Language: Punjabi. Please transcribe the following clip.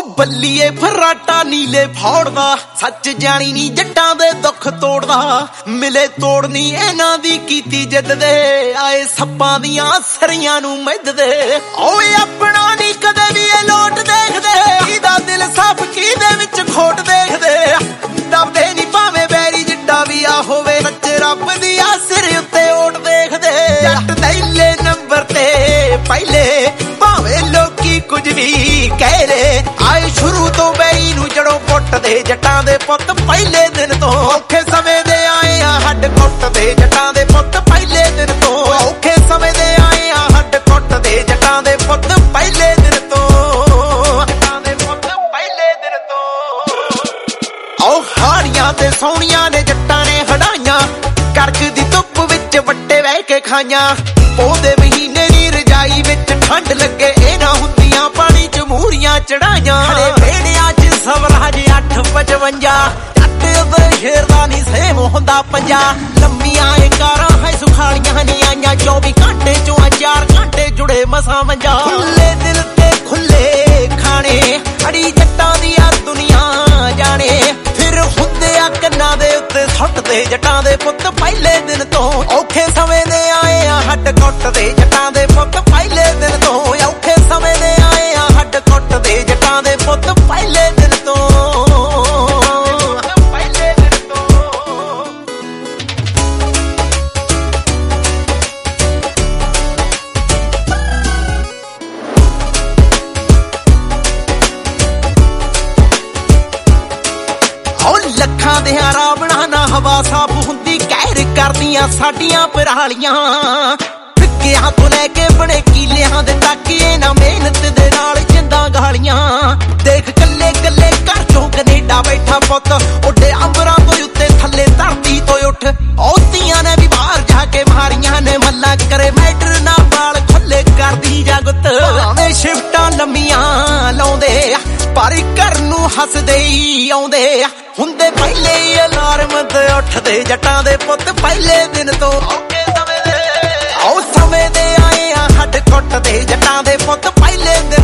ਬੱਲੀਏ ਫਰਾਟਾ ਨੀਲੇ ਫੌੜਦਾ ਸੱਚ ਜਾਣੀ ਨੀ ਜੱਟਾਂ ਦੇ ਦੁੱਖ ਤੋੜਦਾ ਮਿਲੇ ਤੋੜਨੀ ਇਹਨਾਂ ਦੀ ਕੀਤੀ ਜਿੱਦ ਦੇ ਆਏ ਸੱਪਾਂ ਦੀਆਂ ਸਰੀਆਂ ਨੂੰ ਮਿੱਧਦੇ ਓਏ ਆਪਣਾ ਨੀ ਕਦੇ ਵੀ ਇਹ ਲੋਟ ਦੇਖਦੇ ਕਿਹਦਾ ਦਿਲ ਸਾਫ਼ ਕਿਹਦੇ ਵਿੱਚ ਖੋਟ ਦੇਖਦੇ ਦਬਦੇ ਨੀ ਭਾਵੇਂ ਬੈਰੀ ਜਿੱਡਾ ਵੀ ਆ ਹੋਵੇ ਸੱਚ ਰੱਬ ਦੀ ਆ ਸਿਰ ਉੱਤੇ ਓਟ ਦੇਖਦੇ ਜੱਟ ਥੈਲੇ ਨੰਬਰ ਤੇ ਪਹਿਲੇ ਭਾਵੇਂ ਲੋਕੀ ਕੁਝ ਵੀ ਕਹਿ ਰੇ ਆਏ ਸ਼ੁਰੂ ਤੋਂ ਬੈਰੀ ਨੂੰ ਜੜੋਂ ਪੁੱਟਦੇ ਜੱਟਾਂ ਦੇ ਪੁੱਤ ਪਹਿਲੇ ਦਿਨ ਤੋਂ ਔਖੇ ਸਮੇਂ ਦੇ ਆਏ ਆ ਹੱਡ ਕੁੱਟਦੇ ਜੱਟਾਂ ਦੇ ਪੁੱਤ ਪਹਿਲੇ ਦਿਨ ਤੋਂ ਔਖੇ ਸਮੇਂ ਦੇ ਆਏ ਆ ਹੱਡ ਕੁੱਟਦੇ ਜੱਟਾਂ ਦੇ ਪੁੱਤ ਪਹਿਲੇ ਦਿਨ ਤੋਂ ਜੱਟਾਂ ਦੇ ਪੁੱਤ ਪਹਿਲੇ ਦਿਨ ਤੋਂ ਓ ਹਾੜੀਆਂ ਤੇ ਸੋਹਣੀਆਂ ਨੇ ਜੱਟਾਂ ਨੇ ਹੜਾਈਆਂ ਕਰਕ ਦੀ ਧੁੱਪ ਵਿੱਚ ਵੱਟੇ ਬਹਿ ਕੇ ਖਾਈਆਂ ਉਹਦੇ ਮਹੀਨੇ ਦੀ ਰਜਾਈ ਵਿੱਚ ਠੰਡ ਲੱਗੇ ਇਹ ਨਾ ਹੁੰਦੀਆਂ ਪਾਣੀ ਚ ਮੂਰੀਆਂ ਚੜਾਈਆਂ ਹਲੇ ਵੇੜਿਆਂ ਚ ਸਵਲਾ ਜੇ 855 ਜੱਟ ਦੇ ਸ਼ੇਰ ਦਾ ਨੀ ਸੇਮ ਹੁੰਦਾ ਪੰਜਾ ਲੰਮੀਆਂ ਏ ਕਾਰਾਂ ਹੈ ਸੁਖਾਲੀਆਂ ਨੀ ਆਈਆਂ 24 ਘੰਟੇ ਚੋਂ 4 ਘੰਟੇ ਜੁੜੇ ਮਸਾਂ ਮੰਜਾ ਖੁੱਲੇ ਦਿਲ ਤੇ ਖੁੱਲੇ ਖਾਣੇ ਅੜੀ ਜੱਟਾਂ ਦੀ ਆ ਦੁਨੀਆ ਜਾਣੇ ਫਿਰ ਹੁੰਦੇ ਆ ਕੰਨਾਂ ਦੇ ਉੱਤੇ ਸੁੱਟਦੇ ਜੱਟਾਂ ਦੇ ਪੁੱਤ ਪਹਿਲੇ ਦਿਨ ਤੋਂ ਔਖੇ ਸਮੇਂ ਦੇ ਆਏ ਆ ਹੱਡ ਕੁੱਟਦੇ ਜੱਟਾਂ ਦੇ ਪੁੱਤ ਪਹਿਲੇ ਦਿਨ ਤੋਂ ਔਖੇ ਸਮੇਂ ਦੇ ਆਏ ਆ ਹੱਡ ਕੁੱਟਦੇ ਜੱਟਾਂ ਦੇ ਪੁੱਤ ਪਹਿਲੇ ਦਿਨ ਤੋਂ ਪਹਿਲੇ ਦਿਨ ਤੋਂ ਓ ਲੱਖਾਂ ਦੇ ਰਾਵਣਾ ਨਾ ਹਵਾ ਸਾਫ ਹੁੰਦੀ ਕਹਿਰ ਕਰਦੀਆਂ ਸਾਡੀਆਂ ਪਰਾਲੀਆਂ ਫਿੱਕਿਆਂ ਤੋਂ ਲੈ ਕੇ ਬੜੇ ਕੀਲਿਆਂ ਦੇ ਤੱਕ ਇਹਨਾਂ ਮਿਹਨਤ ਦੇ ਨਾਲ ਜਿੰਦਾਂ ਗਾਲੀਆਂ ਦੇਖ ਕੱਲੇ ਕੱਲੇ ਘਰ ਚੋਂ ਕੈਨੇਡਾ ਬੈਠਾ ਪੁੱਤ ਉੱਡੇ ਅੰਬਰਾਂ ਤੋਂ ਉੱਤੇ ਥੱਲੇ ਧਰਤੀ ਤੋਂ ਉੱਠ ਔਤੀਆਂ ਨੇ ਵੀ ਬਾਹਰ ਜਾ ਕੇ ਮਾਰੀਆਂ ਨੇ ਮੱਲਾ ਕਰੇ ਮੈਟਰ ਨਾ ਵਾਲ ਖੁੱਲੇ ਕਰਦੀ ਜਗਤ ਭਾਵੇਂ ਸ਼ਿਫਟਾਂ ਲੰਮੀਆਂ ਲਾਉਂਦੇ ਪਰ ਘਰ ਨੂੰ ਹੱਸਦੇ ਹੀ ਆਉਂਦੇ ਹੁੰਦੇ ਪਹਿਲੇ ਹੀ ਅਲਾਰਮ ਤੇ ਉੱਠਦੇ ਜੱਟਾਂ ਦੇ ਪੁੱਤ ਪਹਿਲੇ ਦਿਨ ਤੋਂ ਔਖੇ ਸਮੇਂ ਦੇ ਆਏ ਆ ਹੱਡ ਕੁੱਟਦੇ ਜੱਟਾਂ ਦੇ ਪੁੱਤ ਪਹਿਲੇ ਦਿਨ